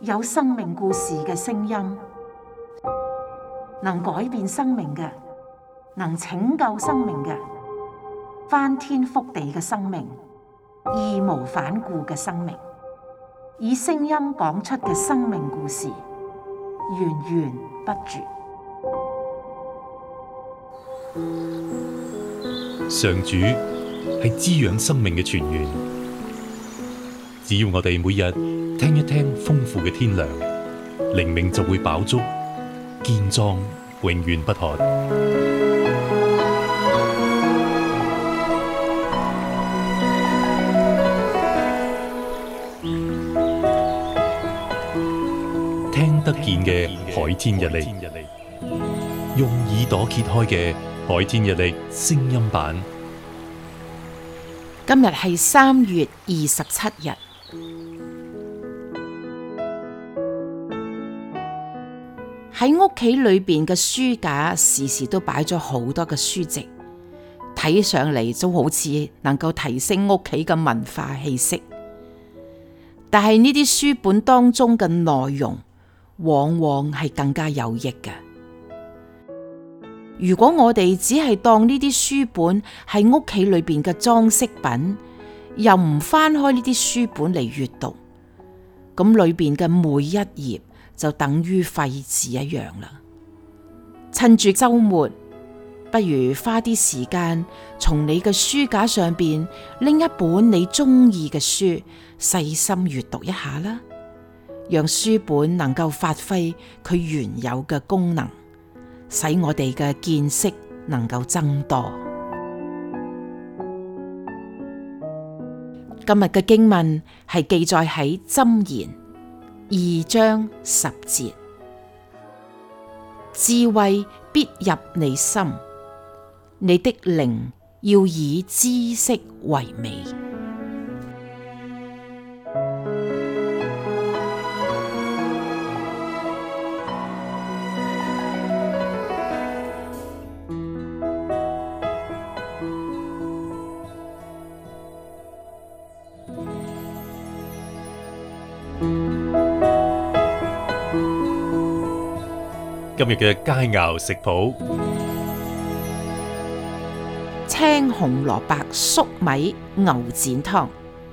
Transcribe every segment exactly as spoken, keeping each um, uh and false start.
有生命故事嘅聲音，能改變生命嘅，能拯救生命嘅，翻天覆地嘅生命，義無反顧嘅生命，以聲音講出嘅生命故事，源源不絕。 上主係滋養生命嘅泉源，只要我哋每日聽一聽豐富嘅天糧，靈命就會飽足，健壯永遠不渴。聽得見嘅海天日曆，用耳朵揭開嘅海天日曆聲音版。 今日係三月二十七日。喺屋企裏邊嘅書架時時都擺咗好多嘅書籍，睇上嚟就好似能夠提升屋企嘅文化氣息。但係呢啲書本當中嘅內容，往往係更加有益嘅。如果我哋只係當呢啲書本係屋企裏邊嘅裝飾品，又唔翻開呢啲書本嚟閱讀，咁裏邊嘅每一頁就等於廢紙一樣啦。趁住周末，不如花啲時間從你嘅書架上邊拎一本你中意嘅書，細心閱讀一下啦，讓書本能夠發揮佢原有嘅功能，使我哋嘅見識能夠增多。今日嘅經文係記載喺箴言二章十節，智慧必入你心，你的靈要以知識為美。 今日嘅佳餚食譜： 青紅蘿蔔粟米牛展湯。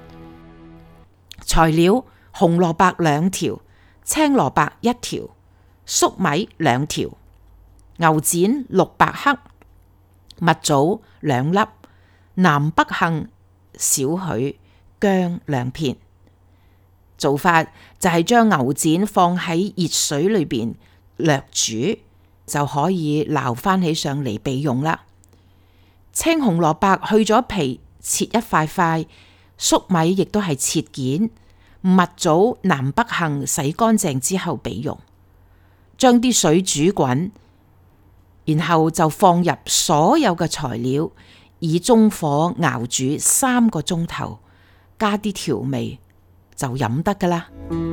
材料：紅蘿蔔兩條，青蘿蔔一條，粟米兩條，牛展六百克，蜜棗兩粒，南北杏少許，薑兩片。做法就係將牛展放喺熱水裏邊略煮，就可以撈翻起上嚟備用啦。青紅蘿蔔去咗皮，切一塊塊；粟米亦都係切件。蜜棗、南北杏洗乾淨之後備用。將啲水煮滾，然後就放入所有嘅材料，以中火熬煮三個鐘頭，加啲調味就飲得噶啦。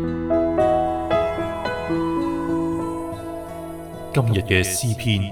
今日嘅詩篇，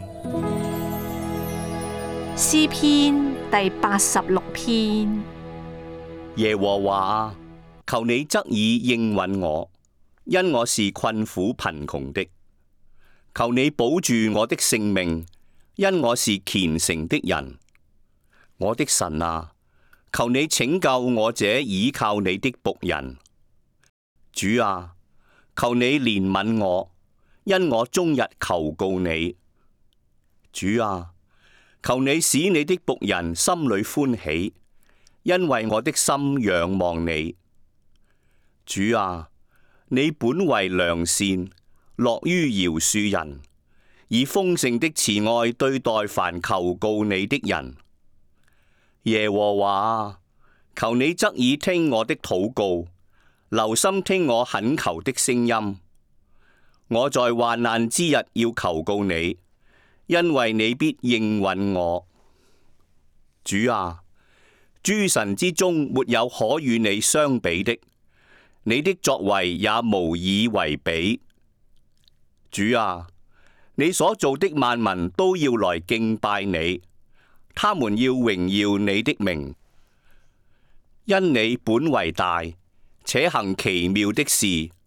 詩篇第八十六篇。 耶和華，求你側耳應允我，因我是困苦貧窮的。求你保住我的性命，因我是虔誠的人。我的神啊，求你拯救我這倚靠你的僕人。主啊，求你憐憫我，因我終日求告你。主啊，求你使你的僕人心裏歡喜，因為我的心仰望你。主啊，你本為良善，樂於饒恕人，以豐盛的慈愛對待凡求告你的人。耶和華，求你側耳聽我的禱告，留心聽我懇求的聲音。我在患難之日要求告你，因為你必應允我。主啊，諸神之中沒有可與你相比的，你的作為也無以為比。主啊，你所造的萬民都要來敬拜你，他們要榮耀你的名，因你本為大，且行奇妙的事，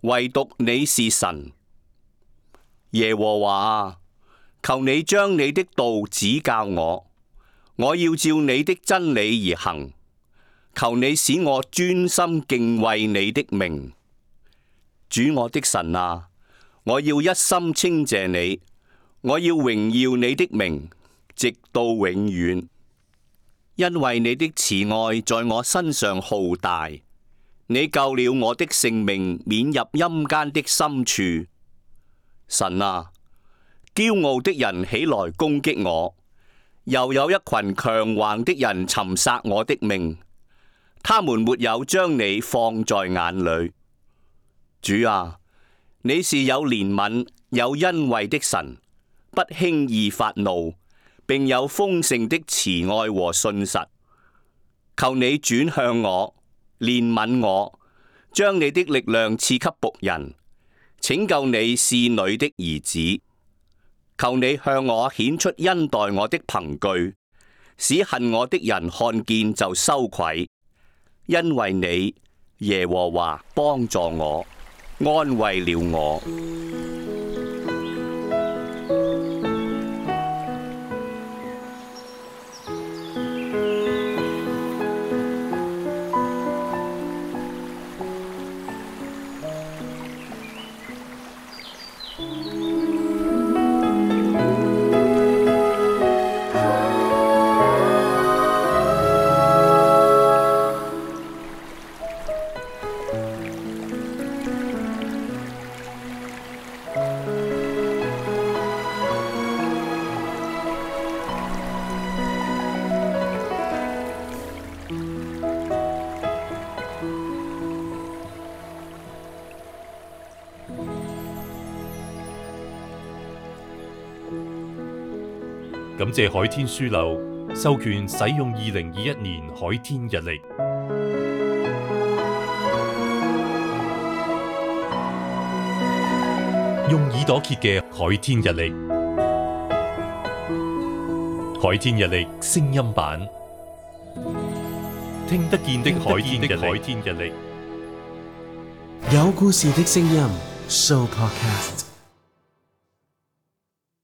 唯獨你是神。耶和華啊，求你將你的道指教我，我要照你的真理而行。求你使我專心敬畏你的名。主我的神啊，我要一心稱謝你，我要榮耀你的名，直到永遠。因為你的慈愛在我身上浩大，你救了我的性命免入陰間的深處。神啊，驕傲的人起來攻擊我，又有一群強橫的人尋殺我的命。他們沒有將你放在眼裏。主啊，你是有憐憫、有恩惠的神，不輕易發怒，並有豐盛的慈愛和信實。求你轉向我，憐憫我，將你的力量賜給僕人，拯救你使女的兒子。求你向我顯出恩待我的憑據，使恨我的人看見就羞愧。因為你耶和華幫助我，安慰了我。 感謝海天書樓授權使用二零二一年海天日曆，用耳朵揭嘅海天日曆，海天日曆聲音版，聽得見的海天日曆， 有故事的聲音 Show Podcast。